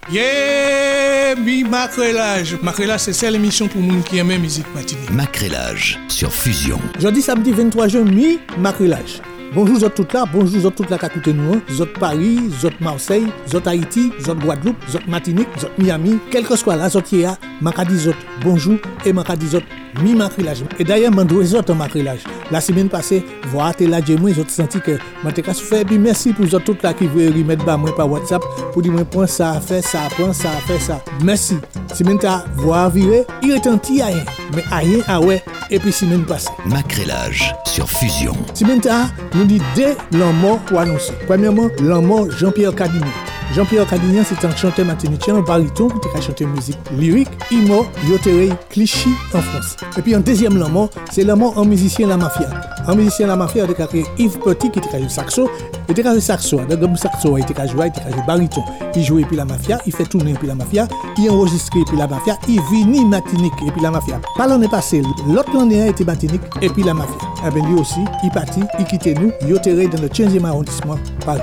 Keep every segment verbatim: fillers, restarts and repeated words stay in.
Yeah, mi Macrélage. Macrélage, c'est celle émission pour moun qui aime musique matinée. Macrélage sur Fusion. Jeudi, samedi vingt-trois juin, mi Macrélage. Bonjour, vous êtes toutes là, bonjour, vous êtes toutes là qui écoutez nous, vous êtes Paris, vous êtes Marseille, vous êtes Haïti, vous êtes Guadeloupe, vous êtes Martinique, vous êtes Miami, quel que soit la zone qui est, je dis bonjour et je dis mi Macrélage. Et d'ailleurs, je dis autres Macrélage. La semaine passée, voir là, j'ai moi, j'ai senti que je t'ai fait, puis merci pour vous toutes là qui veulent remettre bas moi par WhatsApp pour dire moi point ça a fait ça, point ça a fait ça. Merci. Semaine ta voir virer, il est un petit rien, mais rien ah ouais. Et puis semaine passée. Macrélage sur Fusion. Semaine ta nous dit deux l'an mort pour annoncer. Premièrement, l'an mort Jean-Pierre Cadignan. Jean-Pierre Cadignan, c'est un chanteur martiniquais, un baryton qui a chanté musique lyrique, il mort, Yoterey, Clichy en France. Et puis en deuxième l'an mort, c'est l'an mort en musicien La Mafia. En musicien La Mafia, il a créé Yves Petit qui a joué saxo, il a joué saxo, il a joué saxo, il a joué, il a joué baryton. Il joue et puis La Mafia, il fait tourner et puis La Mafia, il enregistre et puis La Mafia, il vit Martinique et puis La Mafia. Par l'année passée, l'autre l'année était Martinique et puis La Mafia. Et bien lui aussi, il partit, il quittait nous, Yoterey dans le quinzième arrondissement, Paris.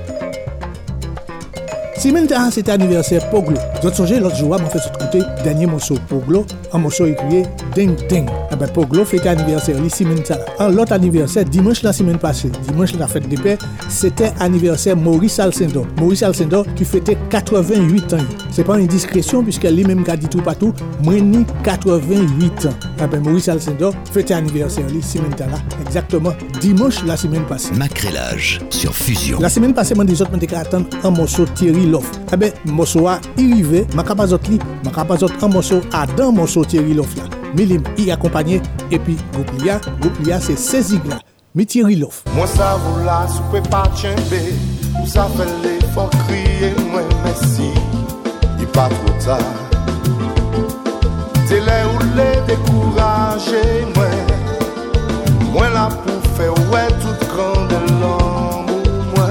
Semaine dernière, c'était anniversaire Poglo. Vous avez songé, l'autre jour, je fait écouter le dernier morceau Poglo, un morceau écrit Ding Ding. Eh bien, Poglo fêtait anniversaire, la semaine dernière. En l'autre anniversaire, dimanche la semaine passée, dimanche la fête des pères, c'était anniversaire Maurice Alcindor. Maurice Alcindor qui fêtait quatre-vingt-huit ans. C'est pas une discrétion, puisque lui-même a dit tout partout, moi ni quatre-vingt-huit ans. Eh bien, Maurice Alcindor fêtait anniversaire, la semaine dernière, exactement dimanche la semaine passée. Macrélage sur Fusion. La semaine passée, moi, des autres, je attendre un morceau Thierry Love. Eh bien, morceau a arrivé, je ne vais pas un morceau à dans morceau Thierry Love là. Milim, y accompagné, et puis, groupe Lia, groupe Lia, c'est Cézigla, mi Thierry Love. Moi, ça vous là, soupe pas tchembe, vous savez l'effort crier, moi, merci, il pas trop tard. C'est là où les décourager, moi, moi là pour faire, ouais, toute grande l'homme, moi.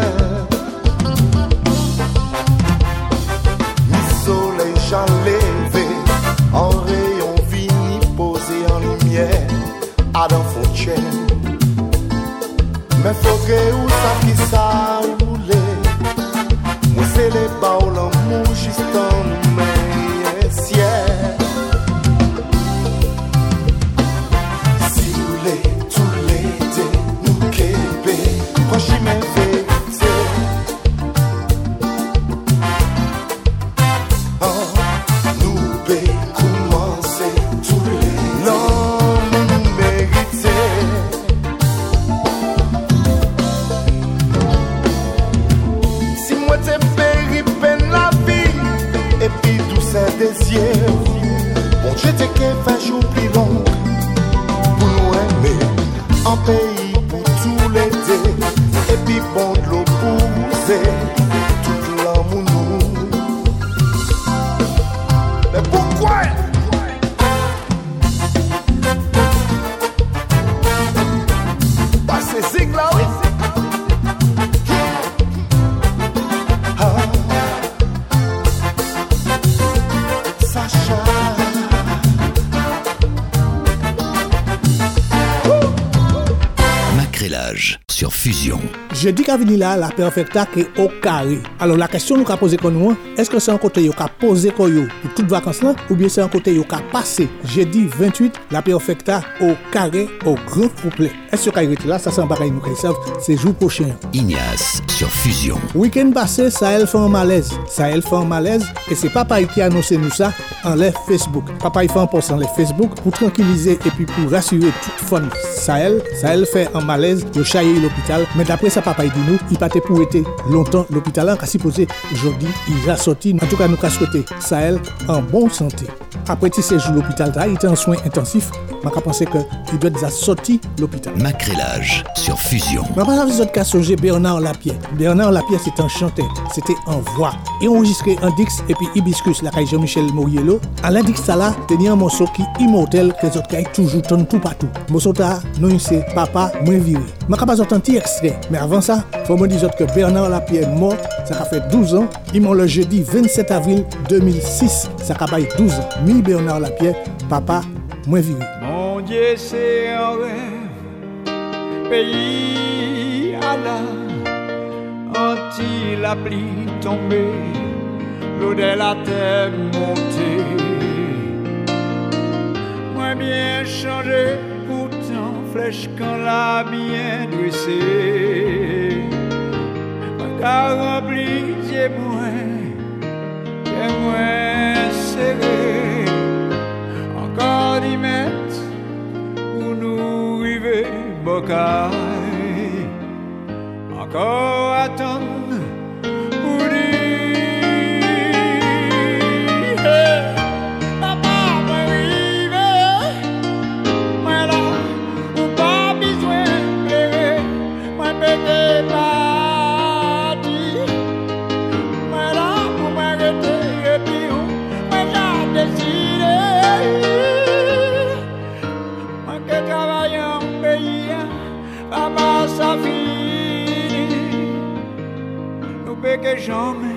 Soleil j'enlevé, en rayon fini posé en lumière, Adam Fontaine. Mais faut que où ça qui ça roule, moi c'est les baoles l'amour juste en mes ciel. Si vous les, tous les deux, nous québé, prochain mes vérités. Bon Dieu t'es qu'un fait jour plus long pour nous aimer en pays pour tout l'été et puis bon de l'eau pour bouser tout l'amour nous. Mais pourquoi? Bah c'est zig là oui. Sur Fusion. Je dis qu'à venir là, la perfecta qui est au carré. Alors la question nous qu'a posé comme nous, est-ce que c'est un côté yo qu'a posé comme yo pour toutes vacances là, ou bien c'est un côté yo qu'a passé jeudi vingt-huit la perfecta au carré au grand complet. Est-ce que carré là, ça c'est un bagage nous qui savent, c'est jour prochain. Ignace sur Fusion. Week-end passé, Sahel fait un malaise. Sahel fait un malaise et c'est papa qui a annoncé nous ça en live Facebook. Papa il fait un post en live Facebook pour tranquilliser et puis pour rassurer toute fun. Sahel, Sahel fait un malaise, il a chaillé l'hôpital, mais d'après ça papa il dit nous, il partait pour être longtemps l'hôpital là, qu'a supposé aujourd'hui il a sorti. En tout cas nous qu'a souhaité Sahel en bonne santé. Après ce séjour l'hôpital là, il était en soins intensifs. Je pense qu'il doit être sorti l'hôpital. Macrélage sur Fusion. Je pense que vous avez Bernard Lapierre. Bernard Lapierre, c'est un chanteur. C'était en voix. Et enregistré en Dix et puis Hibiscus, la caille Jean-Michel Moriello. À l'indice, ça là, tenir un morceau qui est immortel, que les autres cailles toujours tournent tout partout. Morceau là, nous, c'est Papa, moins viré. Je ne peux pas entendre un petit extrait. Mais avant ça, il faut me dire que Bernard Lapierre est mort. Ça a fait douze ans. Il mort le jeudi vingt-sept avril deux mille six. Ça a fait douze ans. Mi Bernard Lapierre, Papa, moins viré. Mon Dieu, c'est un rêve, pays à la, anti la pluie tombée, l'eau de la terre montée. Moi bien changé, pourtant flèche quand la bien dressée. Car rempli, j'ai moins, j'ai moins serré. Encore dix mètres pour nous arriver, Bocaille. Encore attendre pour dire, hey, papa, moi arrivé, moi là, ou pas besoin de pleurer, moi pété pas. Que jamais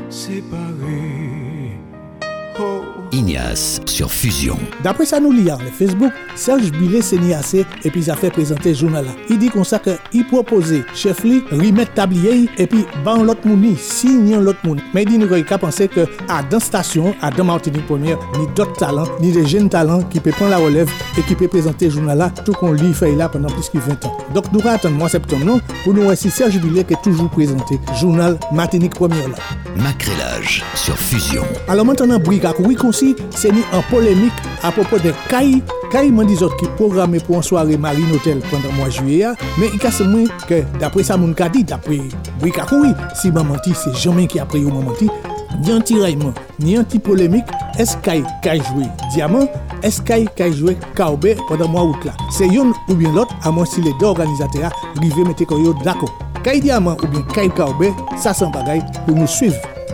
séparés. Oh. Ignace sur Fusion. D'après ça nous lire le Facebook, Serge Billet s'est niassé et puis il a fait présenter le journal là. Il dit comme ça que il proposait chef li remettre tablier et puis ban l'autre mouni, signer l'autre mouni. Mais il dit nous qu'il penser que à dans station, à dans Martinique première, ni d'autres talents, ni des jeunes talents qui peut prendre la relève et qui peut présenter le journal là tout qu'on lit fait là pendant plus que vingt ans. Donc nous allons attendre mois septembre non pour nous voir si Serge Billet qui est toujours présenté journal Martinique première là. Macrélage sur Fusion. Alors maintenant Brika oui consi c'est ni en polémique à propos de Caille. Caille m'a dit autres qui programmé pour une soirée Marine Hotel pendant mois juillet, mais il casse moins que d'après ça mon ka dit d'après Brika oui si m'a menti c'est jamais qui a pris ou m'a menti. Ni un tiraillement, ni un petit polémique, est-ce Caille Caille joué Diamant, est-ce Caille Caille joué Kaobe pendant mois août là. C'est une ou bien l'autre à moins si les deux organisateurs arrivent mettre koyo d'accord. Caille Diamant ou bien Caille Kaobe, ça c'est un bagage pour nous suivre.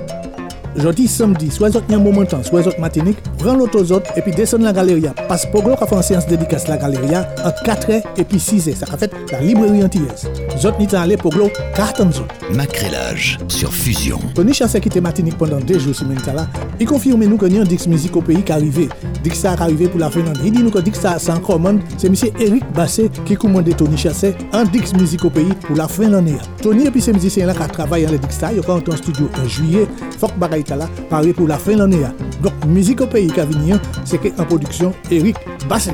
Jeudi, samedi, soit autres n'y a moment temps, soit autres Martinique, prends l'autre aux autres et puis descendre la galerie. Parce que Poglo a fait une séance dédicace la galerie entre quatre heures et puis six heures. Ça a fait la librairie antillaise. Les autres n'y sont allés Poglo quatre ans. Macrélage sur Fusion. Tony Chassé qui était Martinique pendant deux jours semaine là, il confirme nous qu'il y a un Dix Music au pays qui est arrivé. Dix ça est arrivé pour la Finlande. Il dit nous que Dix ça c'est en commande, c'est monsieur Eric Bassé qui commande Tony Chassé en Dix Music au pays pour la Finlande. Tony et puis ces musiciens là qui travaillent dans le Dix ça, ils ont en studio en juillet, faut que bagaille là paré pour la fin de l'année. Donc musique au pays qui a venu, c'est que en production Eric Bassé.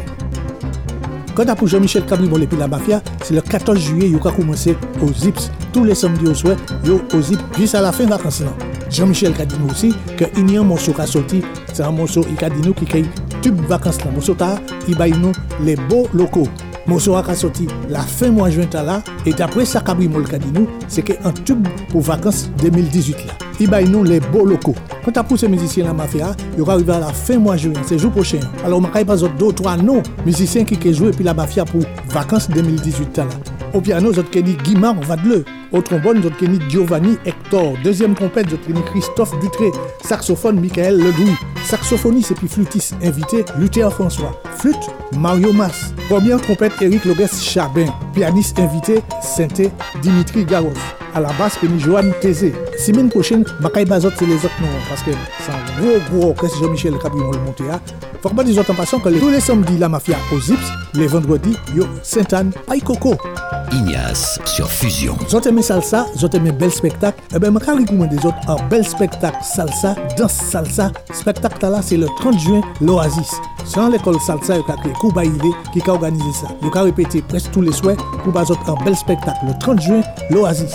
Quand à pour Jean-Michel Cabrimol et puis la Mafia, c'est le quatorze juillet, il a commencé aux Zips tous les samedis au soir, yo aux Zips jusqu'à la fin de vacances là. Jean-Michel a dit nous aussi que il y a un morceau qui a sorti, c'est un morceau il a dit nous qui est tube vacances là. Morceau ta, il baille nous les beaux locaux. Morceau a sorti la fin mois juin là et d'après ça Cabrimol a dit nous, c'est que un tube pour vacances deux mille dix-huit là. Il baille nous les beaux locaux. Quand tu as poussé musiciens la Mafia, il va arriver à la fin mois juin, c'est jour prochain. Alors on m'a pas deux ou trois noms musiciens qui ont joué puis la Mafia pour vacances deux mille dix-huit là. Au piano, autres Kenny Guimard, on va de le. Au trombone, autres Kenny Giovanni Hector. Deuxième trompette, autres Kenny Christophe Dutré. Saxophone, Michael Ledouy. Saxophoniste et puis flûtiste invité, Luther François. Flûte, Mario Mas. Première trompette, Eric Logues Chabin. Pianiste invité, Sainté Dimitri Garov. À la basse, Kenny Joanne Tézé. Semaine prochaine, Bakay Bazot, c'est les autres noms, parce que c'est un gros, gros orchestre Jean-Michel Cabrimol monté. Faut pas dire en passant que les, tous les samedis, la Mafia aux Zips, les vendredis, yo Sainte-Anne, Paille Coco. Ignace sur Fusion. Vous aimez salsa, vous aimez bel spectacle. Eh bien, je vais recommander des autres un bel spectacle salsa, danse salsa. Spectacle là, c'est le trente juin, l'Oasis. C'est l'école salsa qui a créé Kouba Ile qui a organisé ça. Il a répété presque tous les soirs pour baser un bel spectacle. Le trente juin, l'Oasis.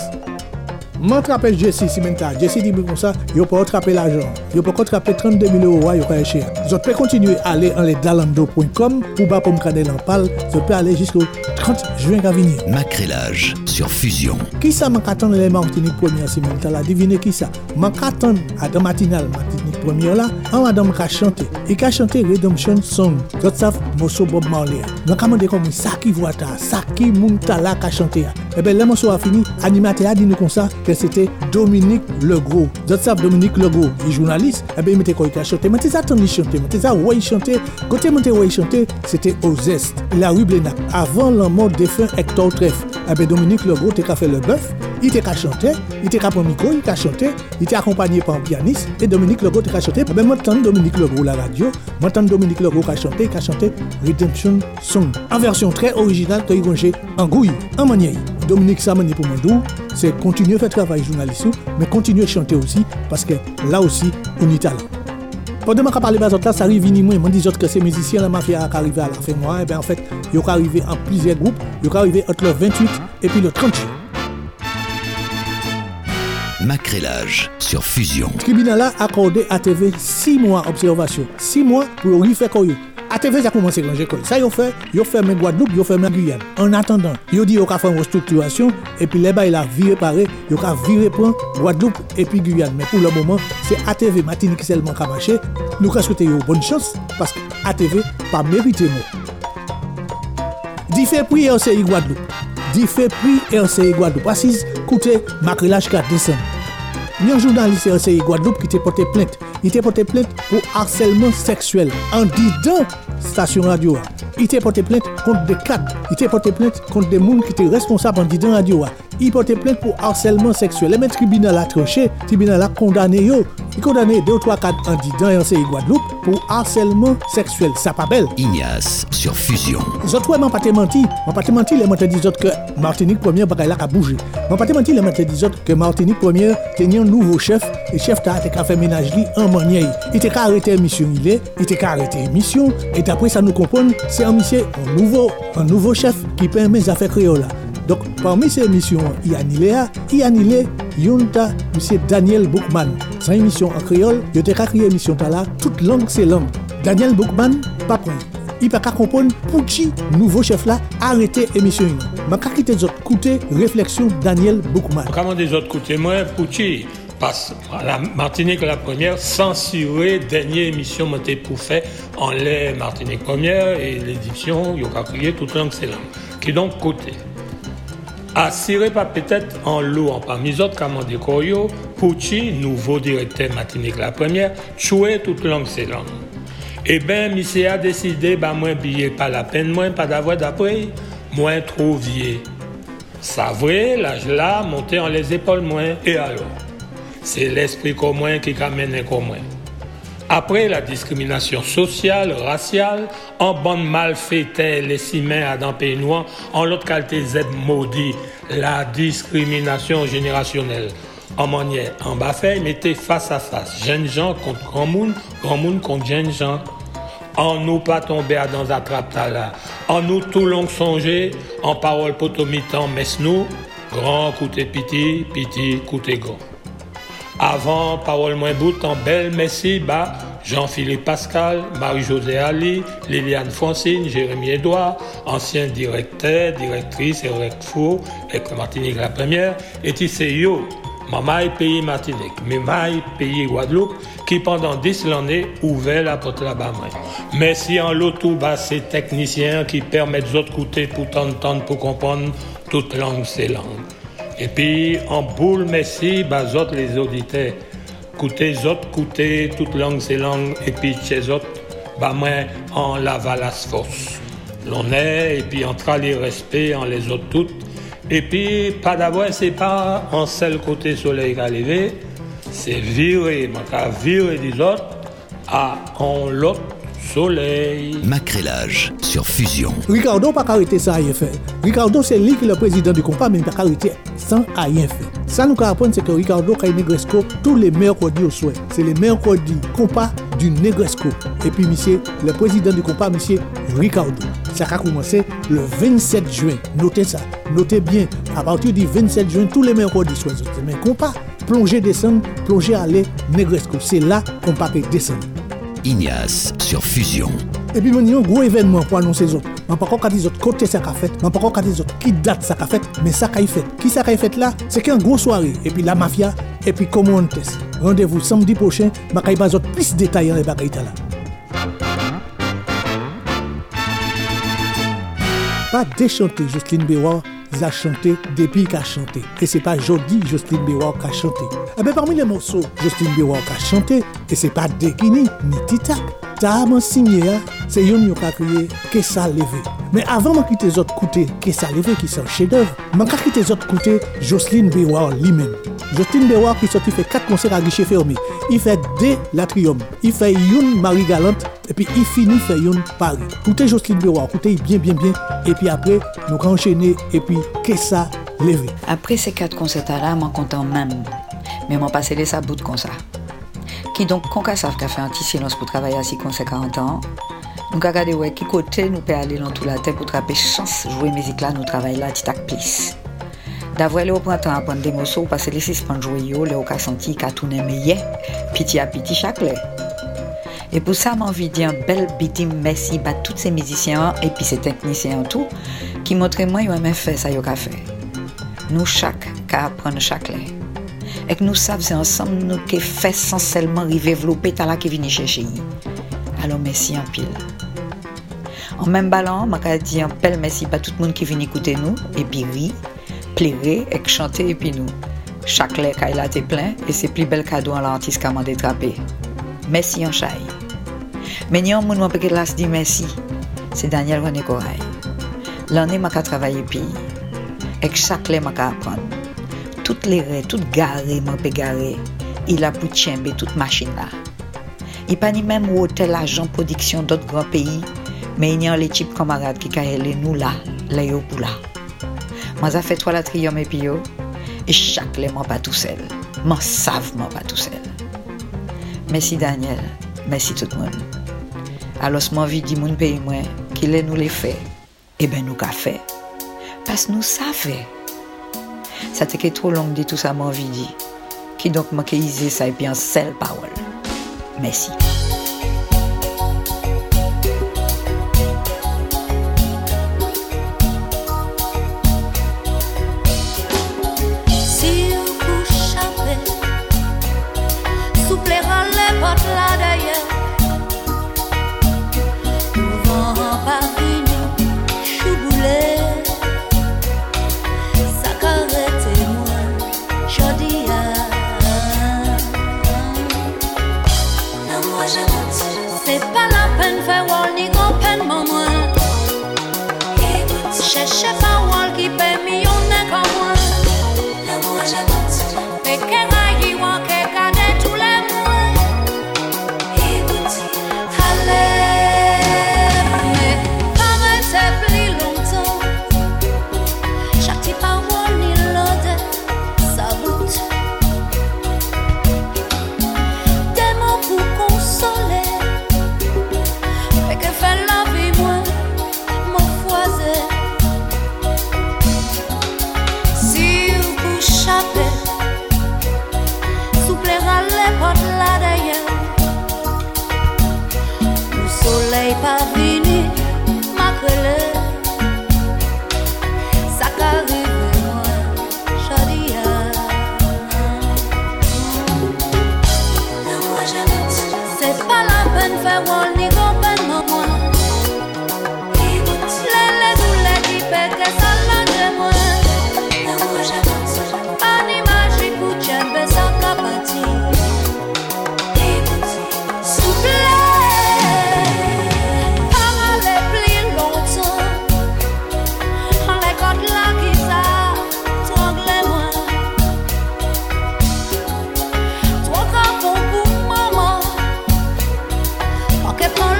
M'attraper Jesse si maintenant Jesse dit comme ça, il peut attraper l'argent. Il peut attraper trente-deux mille euros, il peut cher. Vous pouvez continuer à aller en les dalando point com pour bas pour me cader en parle. Vous pouvez aller jusqu'au trente juin à venir. Macrélage sur Fusion. Qui ça m'a attend les Martinique première semaine là, devinez qui ça? M'a attend à dans matinale Martinique première là, en madame qui a chanté. Il a chanté Redemption Song. Vous savez morceau Bob Marley. Nous commandé comme ça qui voit ta, ça qui monta là qui a chanté. Et ben le morceau a fini, animateur a dit nous comme ça que c'était Dominique Legros. Vous savez Dominique Legros, il est journaliste, et bien il mettait quoi il a chanté, mais ça attendait chanter, mais ça ouais il chantait, côté monté ouais il chantait, c'était aux Est, la rue Blénac, avant la mort défunt Hector Treff. eh ben Dominique Legros t'a fait le bœuf, il t'a chanté, il t'a pris micro, il t'a chanté, il t'a accompagné par un pianiste et Dominique Legros t'a chanté. Eh ben m'entend Dominique Legros la radio, m'entend Dominique Legros qui a chanté, qui a chanté Redemption Song en version très originale que il rangé en gouille, en manière. Dominique Samani pour Mandou, c'est continuer à faire travail journaliste, mais continuer à chanter aussi parce que là aussi on y talent. Pendant que je parle de ça, ça arrive ni moi, je dis que ces musiciens, la mafia qui arrivent à la fin mois, et bien en fait, ils sont arrivés en plusieurs groupes, ils sont arrivés entre le vingt-huit et puis le trente juin. Macrélage sur Fusion. Le tribunal a accordé à T V six mois d'observation, six mois pour refaire quoi. A T V ça a commencé à l'école. Ça, ils ont fait, ils ont fermé Guadeloupe, ils ont fermé Guyane. En attendant, ils ont dit qu'ils ont fait une restructuration, et puis là-bas, il a viré pareil, ils ont viré pour Guadeloupe et puis Guyane. Mais pour le moment, c'est A T V Martinique seulement qui a marché. Nous avons souhaité une bonne chance, parce que A T V pas mérité nous. D'y fait prix R C I Guadeloupe. D'y fait prix R C I Guadeloupe. Assise, coûtez Macrélage quatre décembre. Il y a un journaliste R C I Guadeloupe qui t'a porté plainte. Il t'a porté plainte pour harcèlement sexuel en disant station radio. Il t'a porté plainte contre des cadres. Il t'a porté plainte contre des gens qui étaient responsables en disant radio. Il porté plainte pour harcèlement sexuel. Le tribunal a tranché, le tribunal a condamné yo. Il a condamné deux ou trois cadres en disant R C I Guadeloupe pour harcèlement sexuel. Ça pas belle. Ignace sur Fusion. Les autres, ouais, m'ont pas menti. M'ont pas menti, les m'ont dit que Martinique première bagaille là a bougé. M'ont pas menti, les m'ont dit que Martinique première tenait un nouveau chef et chef t'a été fait ménage li en manière. Il était arrêté émission il est, il était arrêté émission et d'après ça nous comprendre, c'est un monsieur un nouveau un nouveau chef qui permet les affaires créoles. Donc parmi ces émissions, il y a annulé, il y a annulé Yonta monsieur Daniel Boukman. Sans émission en créole, il était créé émission là, toute langue c'est langue. Daniel Boukman pas prendre. Il pas comprendre pour qui nouveau chef là arrêter émission. Mais quand quitter les autres côté réflexion Daniel Boukman. Comment des autres côté moi pour qui parce que la Martinique la première censurée dernière émission montée pour faire en l'air Martinique première et l'édition il a crié toute langue c'est langue qui donc côté assuré pas peut-être en l'eau en parmi les autres comme des Koyo Pouchi nouveau directeur Martinique la première tuer toute langue c'est langue. Eh bien, monsieur a décidé, bah, moi, billet, pas la peine, moi, pas d'avoir d'après, moi, trop vieux. Ça vrai, l'âge là, monter en les épaules, moins, et alors? C'est l'esprit commun qui amène un commun. Après la discrimination sociale, raciale, en bande malfaitée, les simens à dans Pénois, en l'autre qualité Z maudit, la discrimination générationnelle. En manière, en bas fait, mettez face à face, jeunes gens contre grand monde, grand monde contre jeunes gens. En nous pas tomber dans un trappe là, en nous tout long songer, en parole potomitan, mais nous, grand coûté piti, piti coûté grand. Avant, parole moins bout, en belle messie, bas, Jean-Philippe Pascal, Marie-Josée Ali, Liliane Francine, Jérémy Edouard, ancien directeur, directrice et recteur, avec Martinique la première, et c'est yo. Maman pays Martinique, mais maille pays Guadeloupe, qui pendant dix l'année ouvert la porte là-bas. Mais si en l'eau tout bas, ces techniciens qui permettent aux autres côtés pour t'entendre, pour comprendre toute langue, c'est langue. Et puis en boule, mais si, bah, autres les auditeurs, écoutez, les autres, écoutez, toute langue, c'est langue, et puis chez les autres, bah, moi, en la valasse force. L'on est, et puis entre les respects, en les autres toutes. Et puis, pas d'avoir, c'est pas en seul côté soleil qui a levé, c'est virer, mais virer des autres à en l'autre soleil. Macrélage sur Fusion. Ricardo n'a pas arrêté ça à rien faire. Ricardo, c'est lui qui est le président du compas, mais il n'a pas arrêté sans rien faire. Ça, nous apprendre, c'est que Ricardo a une Negresco tous les mercredis au soir. C'est les mercredis compas du Negresco. Et puis, monsieur, le président du compas, monsieur Ricardo. Ça a commencé le vingt-sept juin. Notez ça. Notez bien. À partir du vingt-sept juin, tous les mercredis soirs. Mais compas, plonger, descendre, plonger, aller, Negresco. C'est là qu'on peut descendre. Ignace sur Fusion. Et puis, il y a un gros événement pour annoncer les autres. Je ne sais pas encore les autres côté ça qu'a fait. Je ne sais pas encore les autres qui date ça qu'a fait. Mais ça qu'a fait. Qui ça qu'a fait là? C'est qu'une grosse soirée. Et puis la mafia. Et puis comment on teste. Rendez-vous samedi prochain. Je vais vous donner plus de détails dans les bagailles là. Pas déchanter Jocelyne Béroir. a chanté depuis qu'a chanté. Et c'est pas Jody Jocelyne Béroir qui a chanté. Eh bien, parmi les morceaux, Jocelyne Béroir qui a chanté, et c'est pas Dekini ni Titak. T'as mon signé, c'est yon qui a crié que ça levé. Mais avant de quitter les autres côtés, que ça levé qui sont chef-d'œuvre, je vais quitter les autres côtés, Jocelyne Béroir lui-même. Jocelyne Béroir qui sorti fait quatre concerts à guichet fermé. Il fait deux Latrium, il fait une Marie Galante et puis il finit fait une Paris. Écoutez Jocelyne Béroir, écoutez bien bien bien et puis après nous enchaîner et puis que ça levé. Après ces quatre concerts là, je suis content même. Mais je passé les sabots comme ça. Qui donc quand on savent qu'a fait un petit silence pour travailler à six concerts quarante ans. Nous avons regardé ouais, qui côté nous peut aller dans toute la terre pour attraper chance jouer musique là, nous travaillons là, Titak plus. D'avoir aller au printemps à prendre des morceaux, parce que les six points jouer yo, les au cas senti qu'à tourner meilleur, piti à piti chaque lait. Et pour ça, j'ai envie de dire un bel bitim merci à tous ces musiciens et puis ces techniciens en tout, qui montrent moi, ils ont même fait ça, ils ont fait. Nous, chaque, qu'à apprendre chaque lait. Et que nous savons, c'est ensemble, nous qui fait sans seulement développer, t'as là qui vient chercher. Alors, merci en pile. En même ballon, je dis un bel merci à tout le monde qui vient écouter nous, et puis oui, plairer et chanter, et puis nous. Chaque lait qu'il a été plein, et c'est plus bel cadeau en l'artiste qu'à m'en détraper. Merci en chai. Mais n'y a un monde qui l'a dit merci. C'est Daniel René Corail. L'année, je travaillé puis, et chaque lait, je apprendre. Toutes les raies, toutes garées, je peux garer. Il a pu tchember toute machine là. Il n'y a pas ni même hôtel agent production d'autres grands pays, mais il y a les types camarades qui caillent nous là, là yo pour là. Moi, ça fait trois la triome et puis yo, et chaque lait, moi pas tout seul. Moi, savent, moi pas tout seul. Merci Daniel, merci tout le monde. Alors, si moi, vie dit mon pays, moi, qu'il est nous les fait, eh bien, nous qu'a fait. Parce que nous savons. Ça t'est trop long de tout ça, mon vie dit. Qui donc m'a caisé ça et puis en seule parole. Merci. Si vous couchez, souplera les portes là d'ailleurs. Vent par une chouboulet. Ça carrette moi, jodi à. C'est pas la peine faire wall ni grand peine maman. Cherchez pas wall qui paie millionnaire comme moi. Mais qu'est-ce qu'il y a qui garde tous les mois. Allez, mais arrêtez plus longtemps. Chaque type à wall ni l'autre, ça boute. Des mots pour consoler. Que fait la vie moi, mon foisé. Si vous couchez, souplera les portes là d'ailleurs. Le soleil pas venu, ma crêle. Ça qu'arrive moi, chadia. C'est pas la peine faire wall ni grand peine maman. Les les ou les qui pètent que ça l'a de moi. Pas d'image pour tchember ça capati. Souple, pas aller plus longtemps. En les côtes là qui ça, trangle moi. Trois capons pour maman. Que prend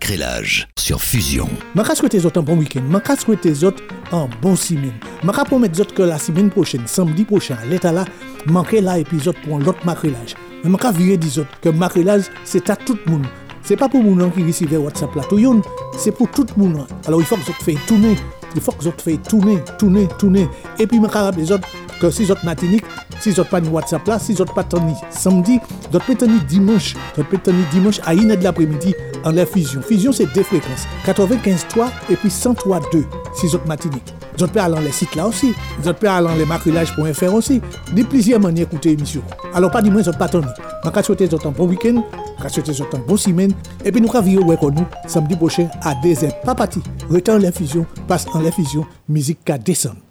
Macrélage sur Fusion. Je souhaite les autres un bon week-end. Je souhaite les autres un bon semaine. Je promets les autres que la semaine prochaine, samedi prochain, à l'état là, manquez là épisode pour l'autre macrélage. Mais je virer des autres que macrélage, c'est à tout le monde. C'est pas pour les gens qui recevent WhatsApp là, tout yon, c'est pour tout le monde. Alors il faut que vous fassiez tourner, il faut que vous fassiez tourner, tourner, tourner. Et puis je rappelle les autres que si vous êtes matinique, si vous n'avez pas de WhatsApp là, si vous n'avez pas de samedi, vous pouvez tenir dimanche, vous pouvez tenir dimanche à une heure de l'après-midi en la fusion. Fusion, c'est deux fréquences, quatre-vingt-quinze trois et puis cent trois deux si vous êtes matinique. Vous pouvez aller dans les sites là aussi, vous pouvez aller dans les macrélage point f r aussi. Il y a plusieurs manières d'écouter l'émission. Alors pas dis-moi, vous n'êtes pas tenir. Je souhaite un bon week-end, je souhaite un bon semaine, et puis nous allons vivre avec nous samedi prochain à deux heures. Pas parti, retourne en la fusion, passe en la fusion, musique qui descend.